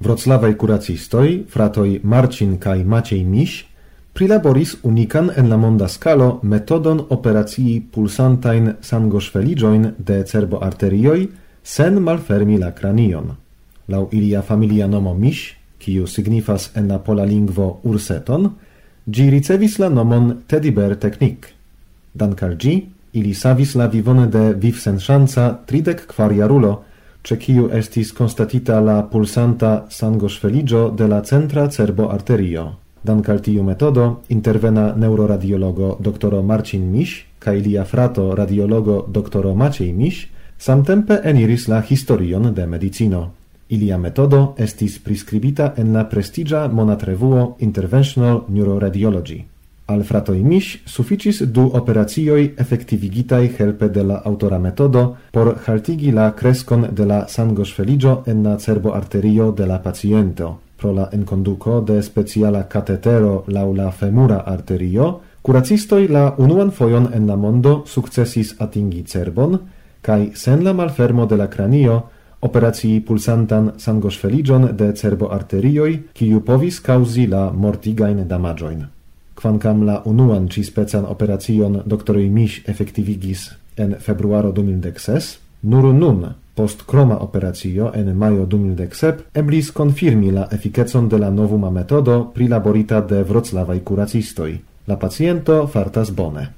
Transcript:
wroclavaj kuracistoj, fratoj Marcin kaj Maciej Miś, prilaboris unikan en la monda scalo metodon operacji pulsantain sangoŝveliĝojn de cerboarterioj sen malfermi la kranion. Laŭ ilia familia nomo Miś, kiu signifas en la pola lingvo urseton, ĝi ricevis la nomon Teddy Bear Technique. Dank'al ĝi, ili savis la vivon de vivsenŝanca 34-jarulo, ĉe kiu estis konstatita la pulsanta sangoŝveliĝo de la centra cerboarterio. Dank'al tiu metodo, intervena neuroradiologo dr. Marcin Miś kaj lia frato radiologo dr. Maciej Miś samtempe eniris la historion de medicino. Ilia metodo estis priskribita en la prestiĝa monatrevuo Interventional Neuroradiology. Al fratoj Miś sufiĉis 2 operacioj efektivigitaj helpe de la aŭtora metodo por haltigi la kreskon de la sangoŝveliĝo en la cerboarterio de la paciento. Pro la enkonduko de speciala katetero laŭ la femura arterio, kuracistoj la unuan fojon en la mondo sukcesis atingi cerbon kaj sen la malfermo de la kranio operacii pulsantan sangoŝveliĝon de cerboarterioj, kiu povis kaŭzi la mortigajn damaĝojn. Kvankam la unuan ĉi-specan operacion doktoroj Miś efektivigis en februaro 2016, nur nun, post kroma operacio en majo 2017, eblis konfirmi la efikecon de la novuma metodo prilaborita de wroclavaj kuracistoj. La paciento fartas bone.